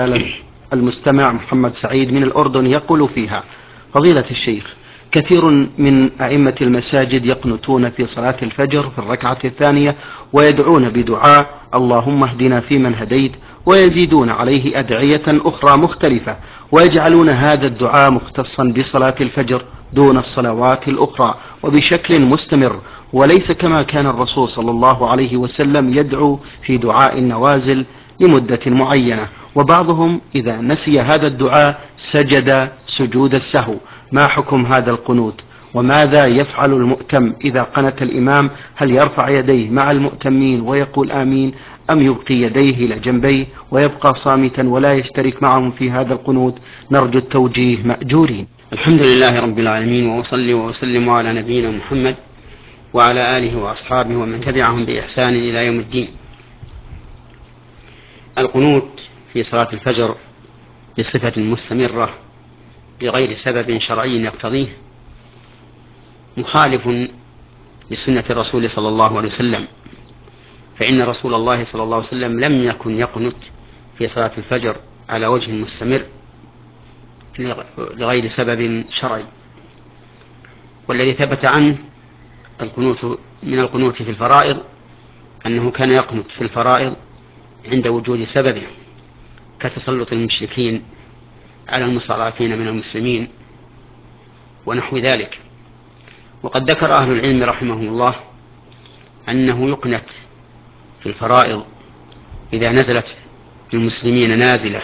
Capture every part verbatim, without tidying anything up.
المستمع محمد سعيد من الأردن يقول فيها: فضيلة الشيخ، كثير من أئمة المساجد يقنتون في صلاة الفجر في الركعة الثانية ويدعون بدعاء اللهم اهدنا فيمن هديت، ويزيدون عليه أدعية أخرى مختلفة، ويجعلون هذا الدعاء مختصا بصلاة الفجر دون الصلوات الأخرى وبشكل مستمر، وليس كما كان الرسول صلى الله عليه وسلم يدعو في دعاء النوازل لمدة معينة. وبعضهم إذا نسي هذا الدعاء سجد سجود السهو. ما حكم هذا القنوت؟ وماذا يفعل المؤتم إذا قنت الإمام؟ هل يرفع يديه مع المؤتمين ويقول آمين، أم يبقي يديه إلى جنبيه ويبقى صامتا ولا يشترك معهم في هذا القنوت؟ نرجو التوجيه مأجورين. الحمد لله رب العالمين، وأصلي وأسلم على نبينا محمد وعلى آله وأصحابه ومن تبعهم بإحسان إلى يوم الدين. القنوت في صلاة الفجر بصفة مستمرة بغير سبب شرعي يقتضيه مخالف لسنة الرسول صلى الله عليه وسلم، فإن رسول الله صلى الله عليه وسلم لم يكن يقنت في صلاة الفجر على وجه مستمر لغير سبب شرعي. والذي ثبت عنه القنوت من القنوت في الفرائض أنه كان يقنت في الفرائض عند وجود سببه، كتسلط المشركين على المستضعفين من المسلمين ونحو ذلك. وقد ذكر أهل العلم رحمهم الله أنه يقنت في الفرائض إذا نزلت المسلمين نازلة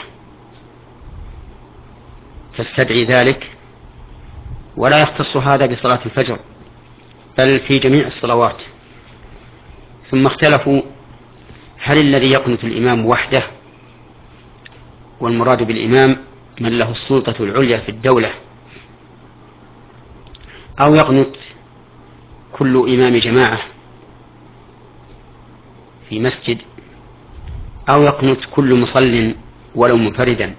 تستدعي ذلك، ولا يختص هذا بصلاة الفجر بل في جميع الصلوات. ثم اختلفوا هل الذي يقنت الإمام وحده، والمراد بالإمام من له السلطة العليا في الدولة، أو يقنت كل إمام جماعة في مسجد، أو يقنت كل مصل ولو منفردا.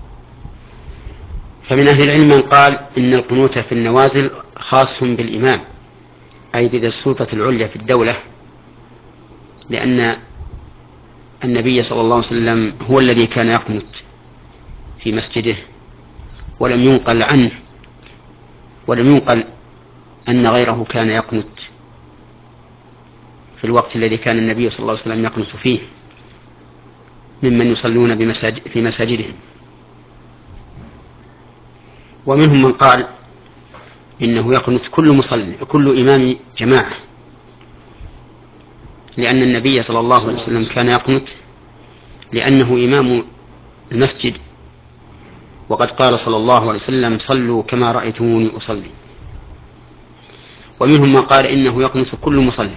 فمن أهل العلم من قال إن القنوت في النوازل خاص بالإمام، أي بذي السلطة العليا في الدولة، لأن النبي صلى الله عليه وسلم هو الذي كان يقنت في مسجده، ولم ينقل عنه ولم ينقل أن غيره كان يقنت في الوقت الذي كان النبي صلى الله عليه وسلم يقنت فيه ممن يصلون بمساجد في مساجدهم. ومنهم من قال إنه يقنت كل مصلي كل إمام جماعة، لأن النبي صلى الله عليه وسلم كان يقنت لأنه إمام المسجد، وقد قال صلى الله عليه وسلم صلوا كما رأيتموني أصلي. ومنهم من قال إنه يقنت كل مصلي،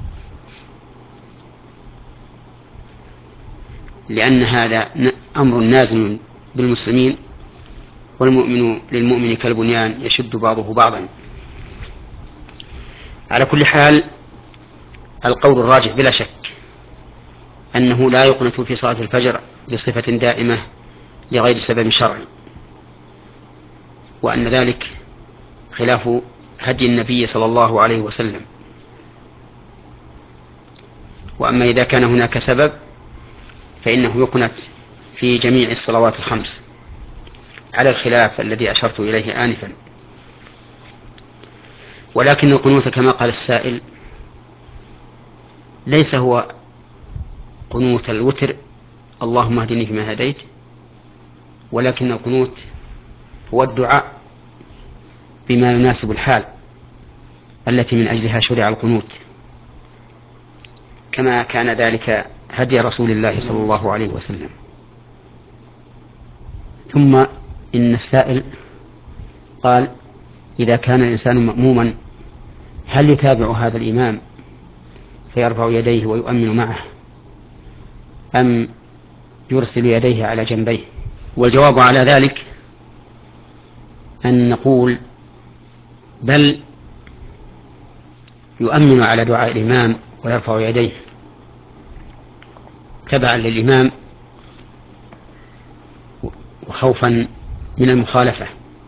لأن هذا أمر نازل بالمسلمين، والمؤمن للمؤمن كالبنيان يشد بعضه بعضا. على كل حال القول الراجح بلا شك أنه لا يقنت في صلاة الفجر بصفة دائمة لغير سبب شرعي، وأن ذلك خلاف هدي النبي صلى الله عليه وسلم. وأما إذا كان هناك سبب فإنه يقنت في جميع الصلوات الخمس على الخلاف الذي أشرت إليه آنفا. ولكن القنوت كما قال السائل ليس هو قنوت الوتر اللهم اهدني فيما هديت، ولكن القنوت هو الدعاء بما يناسب الحال التي من أجلها شرع القنوت، كما كان ذلك هدي رسول الله صلى الله عليه وسلم. ثم إن السائل قال إذا كان الإنسان مأموما هل يتابع هذا الإمام فيرفع يديه ويؤمن معه، أم يرسل يديه على جنبيه؟ والجواب على ذلك أن نقول بل يؤمن على دعاء الإمام ويرفع يديه تبعا للإمام وخوفا من المخالفة.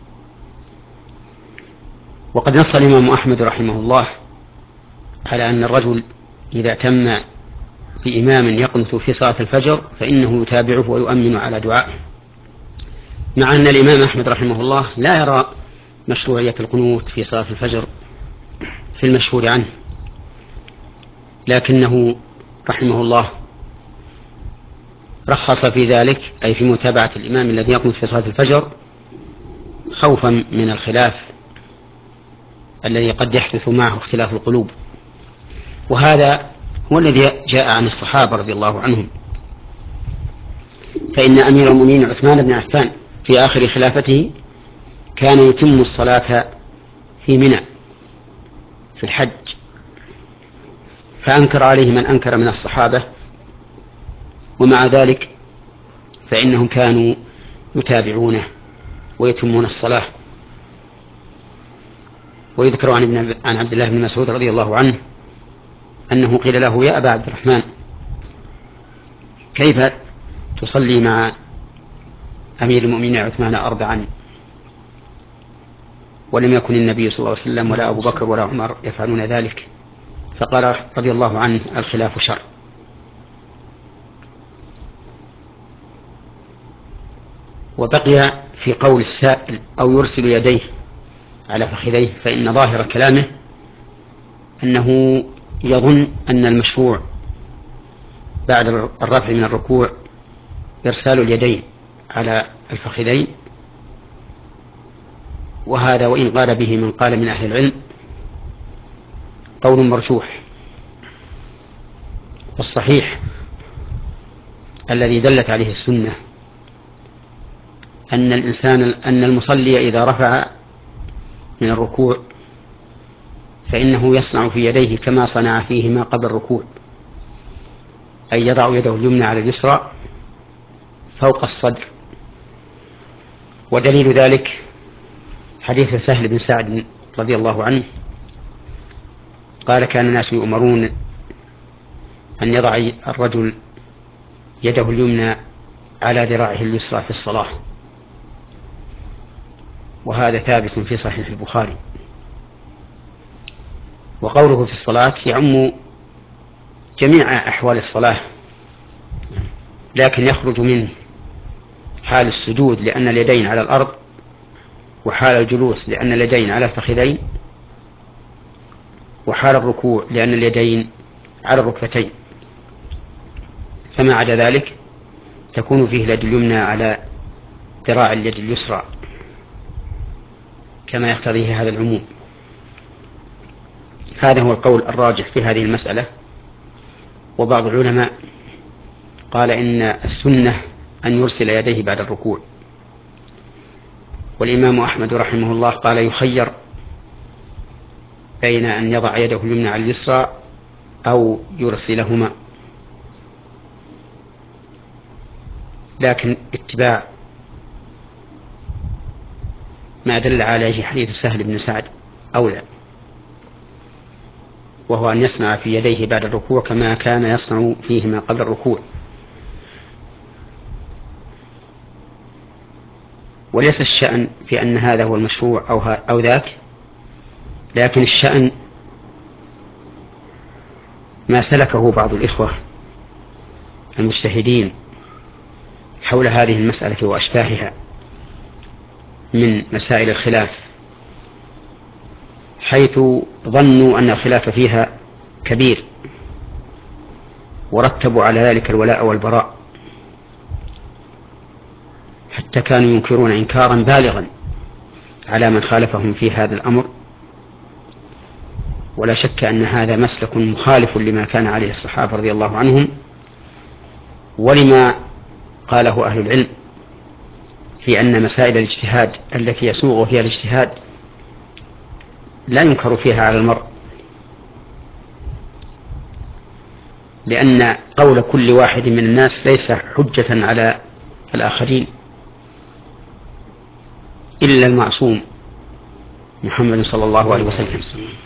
وقد نص الإمام أحمد رحمه الله على أن الرجل إذا تم بإمام يقنت في صلاة الفجر فإنه يتابعه ويؤمن على دعائه. مع أن الإمام أحمد رحمه الله لا يرى مشروعية القنوت في صلاة الفجر في المشهور عنه، لكنه رحمه الله رخص في ذلك، أي في متابعة الإمام الذي يقنط في صلاة الفجر، خوفا من الخلاف الذي قد يحدث معه اختلاف القلوب. وهذا هو الذي جاء عن الصحابة رضي الله عنهم، فإن أمير المؤمنين عثمان بن عفان في آخر خلافته كان يتم الصلاة في منى في الحج، فأنكر عليه من أنكر من الصحابة، ومع ذلك فإنهم كانوا يتابعونه ويتمون الصلاة. ويذكر عن, عن عبد الله بن مسعود رضي الله عنه أنه قيل له: يا أبا عبد الرحمن، كيف تصلي مع أمير المؤمنين عثمان أربعا ولم يكن النبي صلى الله عليه وسلم ولا أبو بكر ولا عمر يفعلون ذلك؟ فقال رضي الله عنه: الخلاف شر. وبقي في قول السائل: أو يرسل يديه على فخذيه، فإن ظاهر كلامه أنه يظن أن المشروع بعد الرفع من الركوع إرسال اليدين على الفخذين، وهذا وإن قال به من قال من أهل العلم قول مرجوح. والصحيح الذي دلت عليه السنة أن الإنسان أن المصلي إذا رفع من الركوع فإنه يصنع في يديه كما صنع فيهما قبل الركوع، أي يضع يده اليمنى على اليسرى فوق الصدر. ودليل ذلك حديث سهل بن سعد رضي الله عنه قال: كان الناس يؤمرون أن يضع الرجل يده اليمنى على ذراعه اليسرى في الصلاة، وهذا ثابت في صحيح البخاري. وقوله في الصلاة يعم جميع أحوال الصلاة، لكن يخرج منه حال السجود لأن اليدين على الأرض، وحال الجلوس لأن اليدين على الفخذين، وحال الركوع لأن اليدين على الركبتين. فما عدا ذلك تكون فيه اليد اليمنى على ذراع اليد اليسرى كما يقتضيه هذا العموم. هذا هو القول الراجح في هذه المسألة. وبعض العلماء قال إن السنة أن يرسل يديه بعد الركوع، والإمام أحمد رحمه الله قال يخير بين أن يضع يده اليمنى على اليسرى أو يرسلهما، لكن اتباع ما دل عليه حديث سهل بن سعد أولى، وهو أن يصنع في يديه بعد الركوع كما كان يصنع فيهما قبل الركوع. وليس الشأن في أن هذا هو المشروع أو, أو ذاك، لكن الشأن ما سلكه بعض الإخوة المجتهدين حول هذه المسألة وأشباهها من مسائل الخلاف، حيث ظنوا أن الخلاف فيها كبير ورتبوا على ذلك الولاء والبراء، حتى كانوا ينكرون إنكارا بالغا على من خالفهم في هذا الأمر. ولا شك أن هذا مسلك مخالف لما كان عليه الصحابة رضي الله عنهم، ولما قاله أهل العلم في أن مسائل الاجتهاد التي يسوغ فيها الاجتهاد لا ينكر فيها على المرء، لأن قول كل واحد من الناس ليس حجة على الآخرين إلا المعصوم محمد صلى الله عليه وسلم.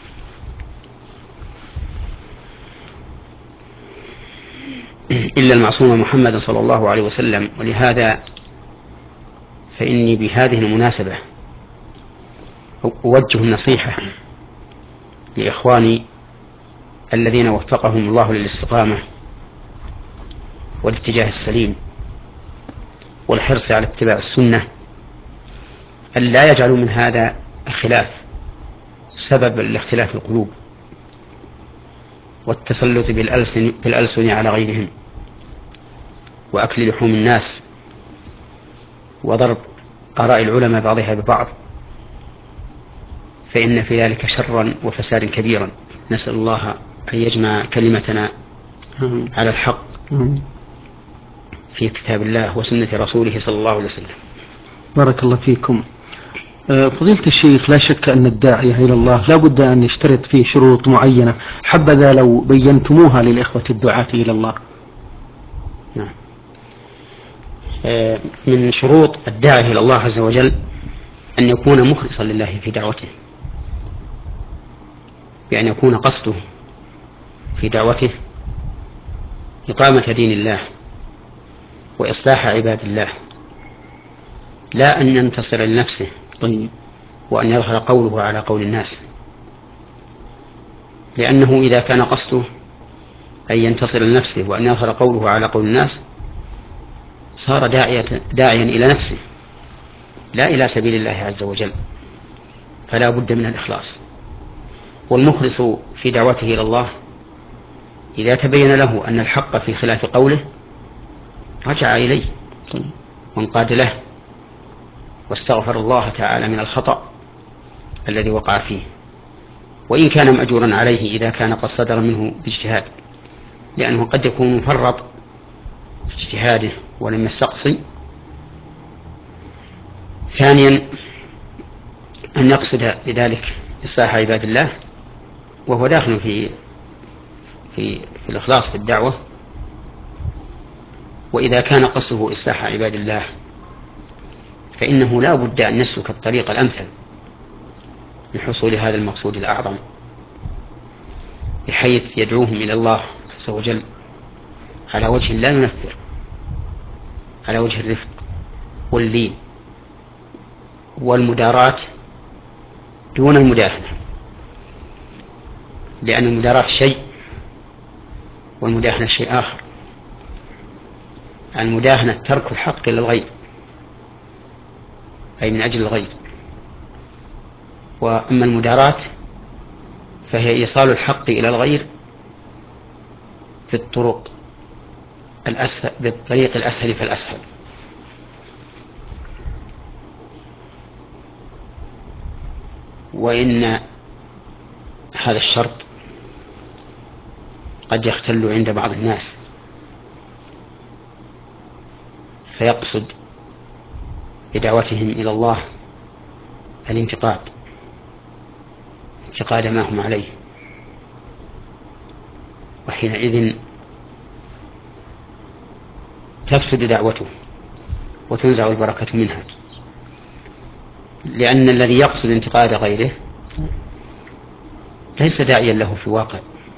إلا المعصوم محمد صلى الله عليه وسلم. ولهذا فإني بهذه المناسبة أوجه النصيحة لإخواني الذين وفقهم الله للاستقامة والاتجاه السليم والحرص على اتباع السنة أن لا يجعلوا من هذا الخلاف سبب لاختلاف القلوب والتسلط بالألسن, بالألسن على غيرهم وأكل لحوم الناس وضرب آراء العلماء بعضها ببعض، فإن في ذلك شرا وفسادا كبيرا. نسأل الله أن يجمع كلمتنا على الحق في كتاب الله وسنة رسوله صلى الله عليه وسلم. بارك الله فيكم. فضيلة الشيخ، لا شك أن الداعية إلى الله لا بد أن يشترط فيه شروط معينة، حبذا لو بينتموها للإخوة الدعاة إلى الله. نعم. من شروط الداعية إلى الله عز وجل أن يكون مخلصا لله في دعوته، بأن يكون قصده في دعوته إقامة دين الله وإصلاح عباد الله، لا أن ينتصر لنفسه وأن يظهر قوله على قول الناس، لأنه إذا كان قصده أن ينتصر لنفسه وأن يظهر قوله على قول الناس صار داعية داعيا إلى نفسه لا إلى سبيل الله عز وجل، فلا بد من الإخلاص. والمخلص في دعوته إلى الله إذا تبين له أن الحق في خلاف قوله رجع إليه وانقاد له واستغفر الله تعالى من الخطأ الذي وقع فيه، وإن كان مأجورا عليه إذا كان قد صدر منه باجتهاد، لأنه قد يكون مفرط في اجتهاده ولم يستقصي. ثانيا أن يقصد بذلك إصلاح عباد الله، وهو داخل في في في الإخلاص في الدعوة. وإذا كان قصده إصلاح عباد الله فإنه لا بد أن يسلك الطريق الأمثل لحصول هذا المقصود الأعظم، بحيث يدعوهم إلى الله عز وجل على وجه لا ينفر، على وجه الرفق واللين والمداراة دون المداهنة، لأن المداراة شيء والمداهنة شيء آخر. المداهنة ترك الحق للغير، أي من أجل الغير، وأما المداراة فهي إيصال الحق إلى الغير بالطرق الأسهل، بالطريق الأسهل فالأسهل. وإن هذا الشرط قد يختل عند بعض الناس فيقصد بدعوتهم إلى الله الانتقاد، انتقاد ما هم عليه، وحينئذ تفسد دعوته وتنزع البركة منها، لأن الذي يقصد انتقاد غيره ليس داعيا له في الواقع،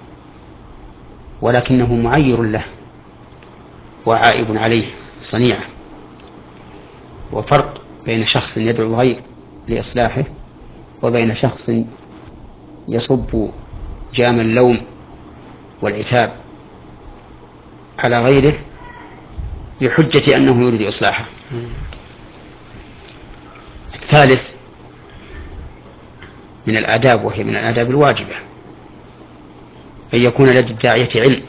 ولكنه معير له وعائب عليه صنيعه. وفرق بين شخص يدعو الغير لإصلاحه وبين شخص يصب جام اللوم والعتاب على غيره بحجة أنه يريد إصلاحه. الثالث من الآداب، وهي من الآداب الواجبة، أن يكون لدى الداعية علم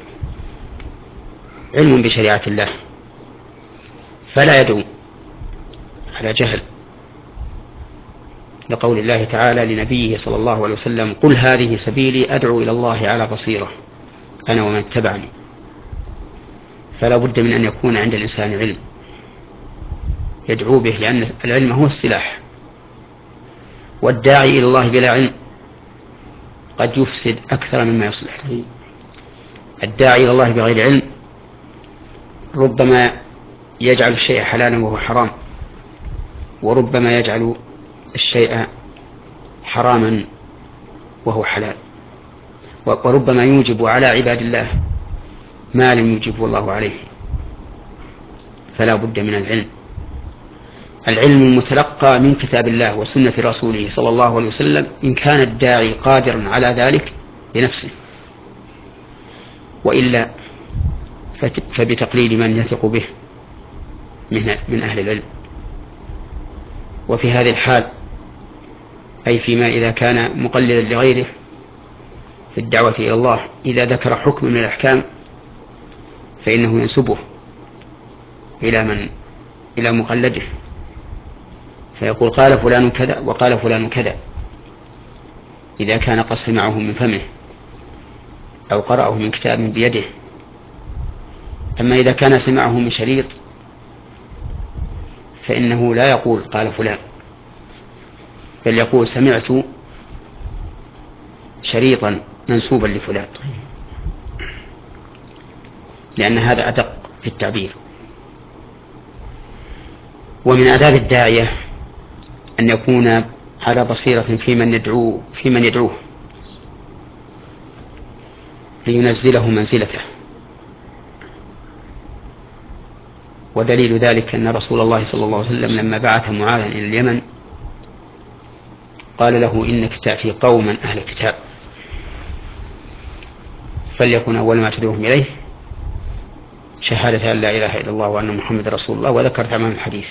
علم بشريعة الله، فلا يدعو على جهل، لقول الله تعالى لنبيه صلى الله عليه وسلم: قل هذه سبيلي أدعو إلى الله على بصيرة أنا ومن اتبعني. فلا بد من أن يكون عند الإنسان علم يدعو به، لأن العلم هو السلاح، والداعي إلى الله بلا علم قد يفسد أكثر مما يصلح. الداعي إلى الله بغير علم ربما يجعل الشيء حلالا وهو حرام، وربما يجعل الشيء حراما وهو حلال، وربما يوجب على عباد الله ما لم يوجبه الله عليه. فلا بد من العلم، العلم المتلقى من كتاب الله وسنة رسوله صلى الله عليه وسلم، إن كان الداعي قادرا على ذلك بنفسه، وإلا فبتقليد من يثق به من أهل العلم. وفي هذه الحال أي فيما إذا كان مقلدا لغيره في الدعوة إلى الله إذا ذكر حكم من الأحكام فإنه ينسبه إلى من إلى مقلده، فيقول قال فلان كذا وقال فلان كذا إذا كان قد سمعه من فمه أو قرأه من كتاب بيده. أما إذا كان سمعه من شريط فإنه لا يقول قال فلان، بل يقول سمعت شريطا منسوبا لفلان، لأن هذا أدق في التعبير. ومن آداب الداعية أن يكون على بصيرة في من يدعوه في من يدعوه لينزله منزلته. ودليل ذلك أن رسول الله صلى الله عليه وسلم لما بعث معاذا إلى اليمن قال له إنك تأتي قوما أهل الكتاب فليكن أول ما تدعوهم إليه شهادة أن لا إله إلا الله وأن محمد رسول الله، وذكر تمام الحديث.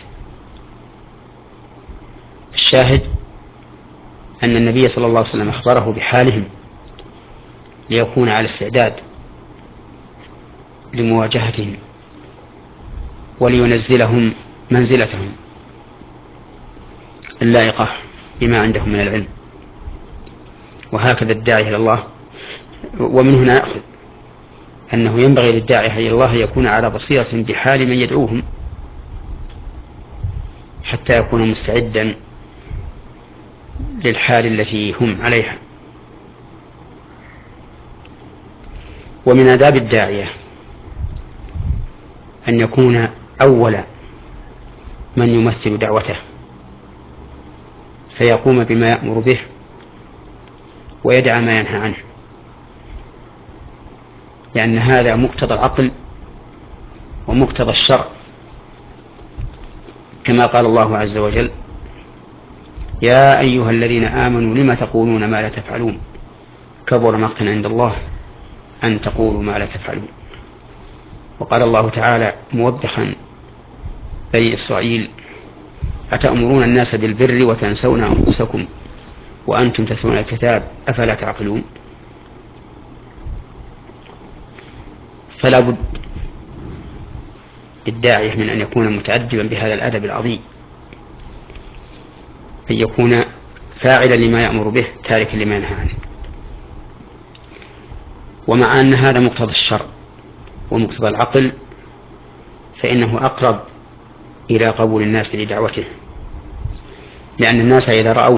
الشاهد أن النبي صلى الله عليه وسلم أخبره بحالهم ليكون على استعداد لمواجهتهم ولينزلهم منزلتهم اللائقة بما عندهم من العلم. وهكذا الداعي إلى الله. ومن هنا نأخذ أنه ينبغي للداعي إلى الله يكون على بصيرة بحال من يدعوهم حتى يكون مستعدا للحال التي هم عليها. ومن آداب الداعية أن يكون أول من يمثل دعوته فيقوم بما يأمر به ويدع ما ينهى عنه، لأن هذا مقتضى العقل ومقتضى الشرع، كما قال الله عز وجل يا أيها الذين آمنوا لم تقولون ما لا تفعلون كبر مقتا عند الله أن تقولوا ما لا تفعلون. وقال الله تعالى موبخا بني إسرائيل أتأمرون الناس بالبر وتنسون أنفسكم وأنتم تتلون الكتاب أفلا تعقلون. فلا بد للداعية من أن يكون متأدبا بهذا الأدب العظيم، أن يكون فاعلا لما يأمر به تاركا لما ينهى عنه. ومع أن هذا مقتضى الشرع ومقتضى العقل فإنه أقرب إلى قبول الناس لدعوته، لأن الناس إذا رأوه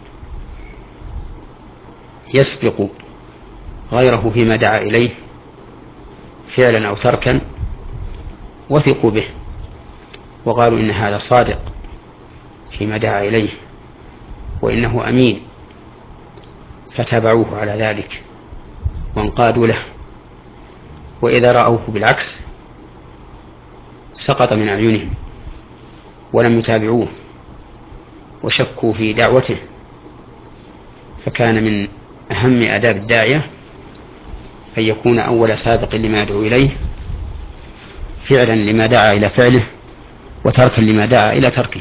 يسبق غيره فيما دعا إليه فعلا أو تركا وثقوا به وقالوا إن هذا صادق فيما دعا إليه وإنه أمين، فتابعوه على ذلك وانقادوا له. وإذا رأوه بالعكس سقط من أعينهم ولم يتابعوه وشكوا في دعوته. فكان من أهم آداب الداعية أن يكون أول سابق لما يدعو إليه فعلا لما دعا إلى فعله وتركا لما دعا إلى تركه.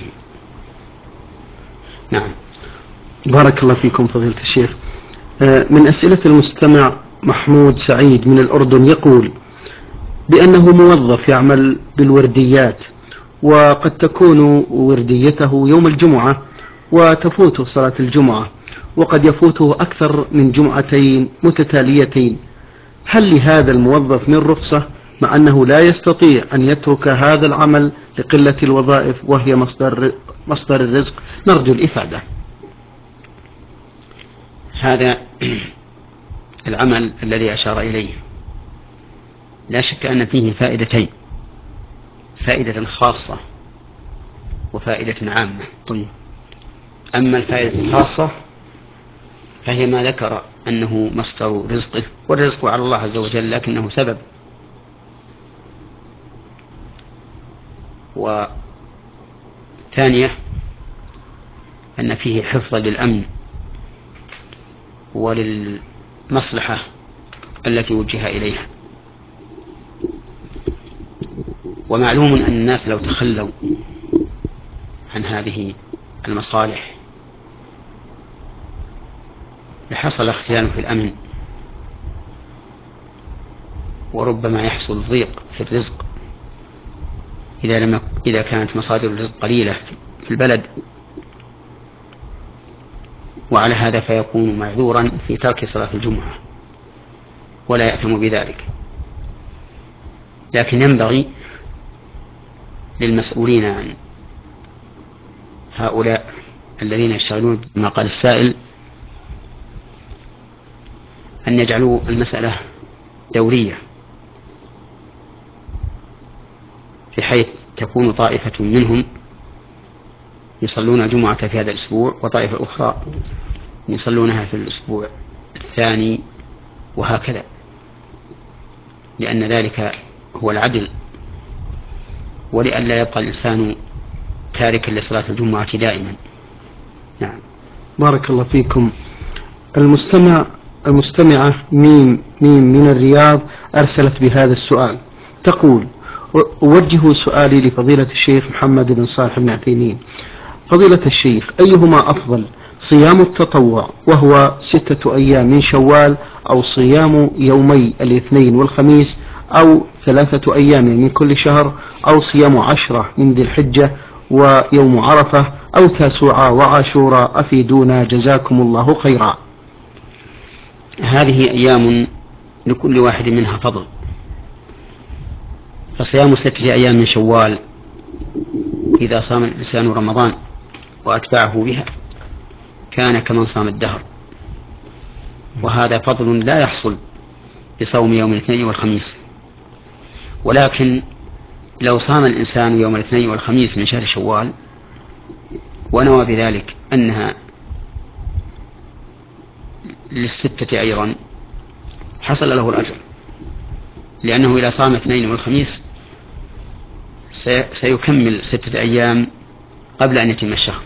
نعم. بارك الله فيكم فضيلة الشيخ. من أسئلة المستمع محمود سعيد من الأردن يقول بأنه موظف يعمل بالورديات وقد تكون ورديته يوم الجمعة وتفوته صلاة الجمعة وقد يفوته أكثر من جمعتين متتاليتين، هل لهذا الموظف من رخصة مع أنه لا يستطيع أن يترك هذا العمل لقلة الوظائف وهي مصدر, مصدر الرزق؟ نرجو الإفادة. هذا العمل الذي أشار إليه لا شك أن فيه فائدتين، فائدة خاصة وفائدة عامة. طيب. أما الفائدة الخاصة فهي ما ذكر أنه مصدر رزقه، والرزق على الله عز وجل لكنه سبب. وثانية أن فيه حفظا للأمن وللمصلحة التي وجه إليها. ومعلوم أن الناس لو تخلوا عن هذه المصالح لحصل اختلال في الأمن، وربما يحصل ضيق في الرزق إذا لم إذا كانت مصادر الرزق قليلة في البلد، وعلى هذا فيكون معذورا في ترك صلاة الجمعة ولا يأثم بذلك. لكن ينبغي للمسؤولين عن هؤلاء الذين يشتغلون بما قال السائل أن يجعلوا المسألة دورية، بحيث تكون طائفة منهم يصلون الجمعة في هذا الأسبوع وطائفة أخرى يصلونها في الأسبوع الثاني، وهكذا، لأن ذلك هو العدل، ولئلا يبقى الإنسان تاركا لصلاة الجمعة دائما. نعم. بارك الله فيكم. المستمع المستمعة ميم ميم من الرياض أرسلت بهذا السؤال، تقول: أوجه سؤالي لفضيلة الشيخ محمد بن صالح بن عثيمين. فضيلة الشيخ، أيهما أفضل، صيام التطوع وهو ستة أيام من شوال، أو صيام يومي الاثنين والخميس، أو ثلاثة أيام من كل شهر، أو صيام عشرة من ذي الحجة ويوم عرفة، أو تاسوعة وعاشوراء؟ أفيدونا جزاكم الله خيرا. هذه أيام لكل واحد منها فضل، فصيام ستة أيام من شوال إذا صام الإنسان رمضان وأتبعه بها كان كمن صام الدهر، وهذا فضل لا يحصل بصوم يوم الاثنين والخميس. ولكن لو صام الإنسان يوم الاثنين والخميس من شهر شوال ونوى بذلك أنها للستة أيضا حصل له الأجر، لأنه إذا صام اثنين والخميس سيكمل ستة أيام قبل أن يتم الشهر.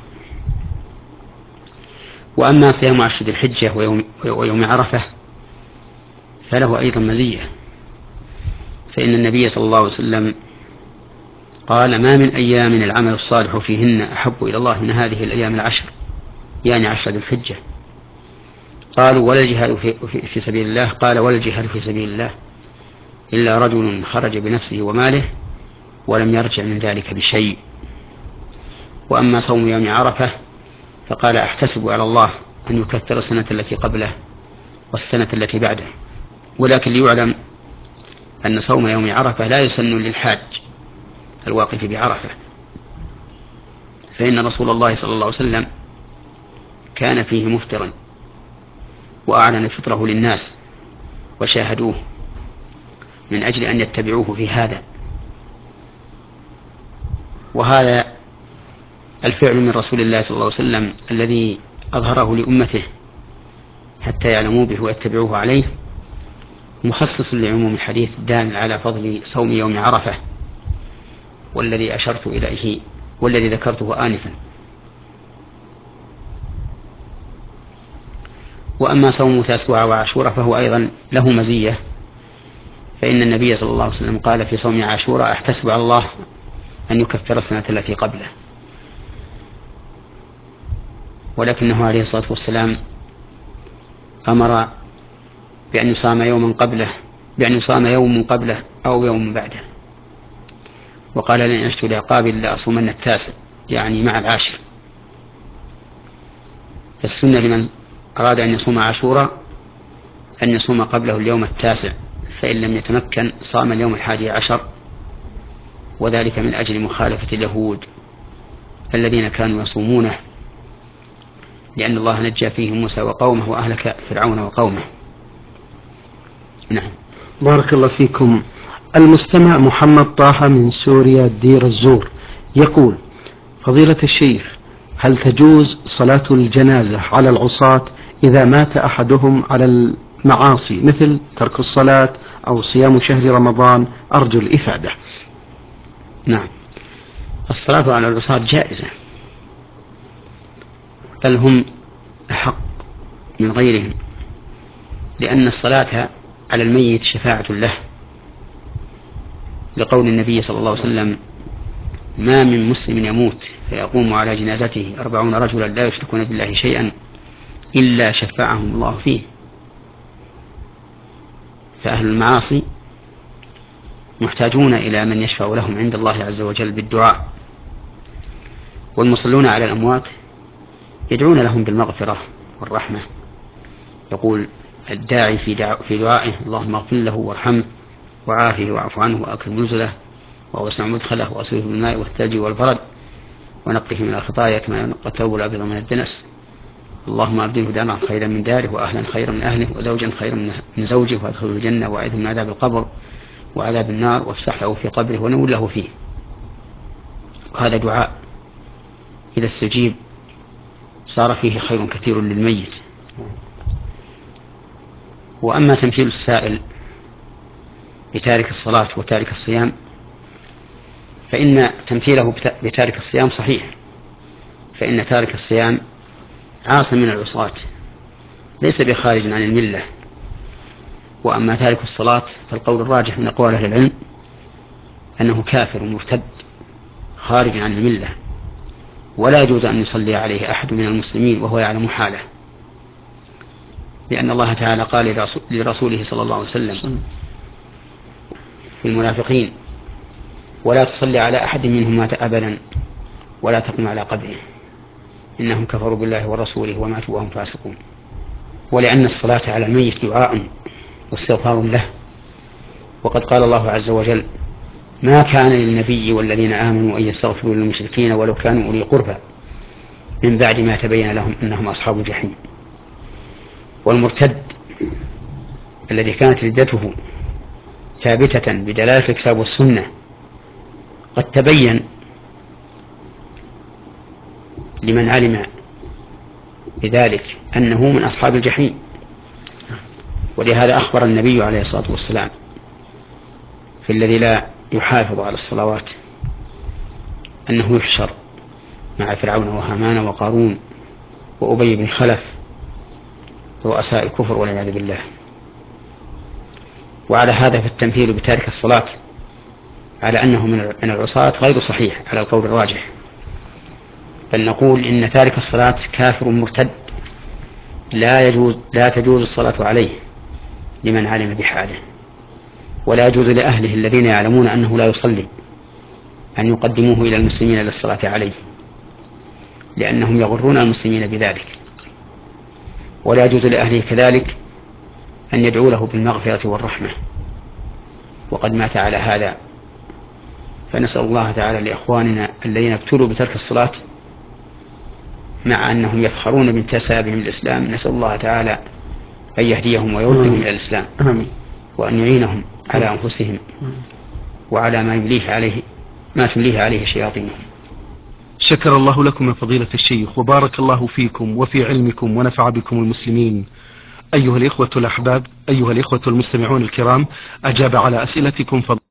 وأما صيام عشر ذي الحجة ويوم, ويوم عرفة فله أيضا مزية، فإن النبي صلى الله عليه وسلم قال: ما من أيام العمل الصالح فيهن أحب إلى الله من هذه الأيام العشر، يعني عشر ذي الحجة. قالوا: ولا الجهاد في, في, في سبيل الله؟ قال: ولا الجهاد في سبيل الله إلا رجل خرج بنفسه وماله ولم يرجع من ذلك بشيء. وأما صوم يوم عرفة فقال: أحتسب على الله أن يكفر السنة التي قبله والسنة التي بعده. ولكن ليعلم أن صوم يوم عرفة لا يسن للحاج الواقف بعرفة، فإن رسول الله صلى الله عليه وسلم كان فيه مفطرا وأعلن فطره للناس وشاهدوه من أجل أن يتبعوه في هذا. وهذا الفعل من رسول الله صلى الله عليه وسلم الذي أظهره لأمته حتى يعلموا به ويتبعوه عليه مخصص لعموم الحديث الدال على فضل صوم يوم عرفة، والذي أشرت إليه والذي ذكرته آنفا. وأما صوم تاسوعة وعاشوراء فهو أيضا له مزية، فإن النبي صلى الله عليه وسلم قال في صوم عاشوراء: أحتسب على الله أن يكفر السنة التي قبله. ولكنه عليه الصلاة والسلام أمر بأن يصام يوما قبله بأن يصام يوم قبله أو يوم بعده، وقال: لن أشهد لعقاب إلا أصومن التاسع، يعني مع العاشر. فالسنة لمن أراد أن يصوم عاشوراء أن يصوم قبله اليوم التاسع، فإن لم يتمكن صام اليوم الحادي عشر، وذلك من أجل مخالفة اليهود الذين كانوا يصومونه، لأن الله نجى فيهم موسى وقومه وأهلك فرعون وقومه. نعم. بارك الله فيكم. المستمع محمد طه من سوريا دير الزور يقول: فضيلة الشيخ، هل تجوز صلاة الجنازة على العصاة إذا مات أحدهم على المعاصي مثل ترك الصلاة أو صيام شهر رمضان؟ أرجو الإفادة. نعم، الصلاة على العصاة جائزة، بل هم أحق من غيرهم، لأن الصلاة على الميت شفاعة له، لقول النبي صلى الله عليه وسلم: ما من مسلم يموت فيقوم على جنازته أربعون رجلا لا يشركون بالله شيئا إلا شفعهم الله فيه. فأهل المعاصي محتاجون إلى من يشفع لهم عند الله عز وجل بالدعاء، والمصلون على الأموات يدعون لهم بالمغفرة والرحمة. يقول الداعي في دعائه اللهم اغفر له وارحمه وعافه واعف عنه وأكرم نزله ووسع مدخله وأسره بالماء والثلج والبرد ونقه من الخطايا كما ينقى الثوب الأبيض من الدنس. اللهم أبدله دارا خيرا من داره وأهلا خيرا من أهله وزوجا خيرا من زوجه وأدخله الجنة وأعذه من عذاب القبر وعذاب النار وافسح له في قبره ونور له فيه. وهذا دعاء إذا استجيب صار فيه خير كثير للميت. وأما تمثيل السائل بتارك الصلاة وتارك الصيام فإن تمثيله بتارك الصيام صحيح، فإن تارك الصيام عاص من العصاة ليس بخارج عن الملة. وأما تارك الصلاة فالقول الراجح من أقوال أهل العلم أنه كافر مرتد خارج عن الملة، ولا يجوز أن يصلي عليه أحد من المسلمين وهو يعلم حاله، لأن الله تعالى قال لرسوله صلى الله عليه وسلم في المنافقين ولا تصلي على أحد منهم مات أبدا ولا تقم على قبره إنهم كفروا بالله ورسوله وماتوا وهم فاسقون. ولأن الصلاة على الميت دعاء واستغفار له، وقد قال الله عز وجل ما كان للنبي والذين آمنوا أن يستغفروا للمشركين ولو كانوا أولي قربى من بعد ما تبين لهم أنهم أصحاب الجحيم. والمرتد الذي كانت ردته ثابتة بدلالة الكتاب والسنة قد تبين لمن علم بذلك أنه من أصحاب الجحيم. ولهذا أخبر النبي عليه الصلاة والسلام في الذي لا يحافظ على الصلوات أنه يحشر مع فرعون وهامان وقارون وأبي بن خلف رؤساء الكفر والعياذ بالله. وعلى هذا فالتمثيل بتارك الصلاة على أنه من العصاة غير صحيح على القول الراجح، بل نقول إن تارك الصلاة كافر مرتد لا يجوز لا تجوز الصلاة عليه لمن علم بحاله، ولا يجوز لأهله الذين يعلمون أنه لا يصلي أن يقدموه إلى المسلمين للصلاة عليه، لأنهم يغرون المسلمين بذلك. ولا يجوز لأهله كذلك أن يدعوا له بالمغفرة والرحمة وقد مات على هذا. فنسأل الله تعالى لإخواننا الذين ابتلوا بترك الصلاة مع أنهم يفخرون بانتسابهم الإسلام، نسأل الله تعالى أن يهديهم ويردهم إلى الإسلام، وأن يعينهم على أنفسهم وعلى ما يمليه عليه ما تمليه عليه شياطينهم. شكر الله لكم يا فضيلة الشيخ وبارك الله فيكم وفي علمكم ونفع بكم المسلمين. أيها الإخوة الأحباب، أيها الإخوة المستمعون الكرام، أجاب على أسئلتكم فضل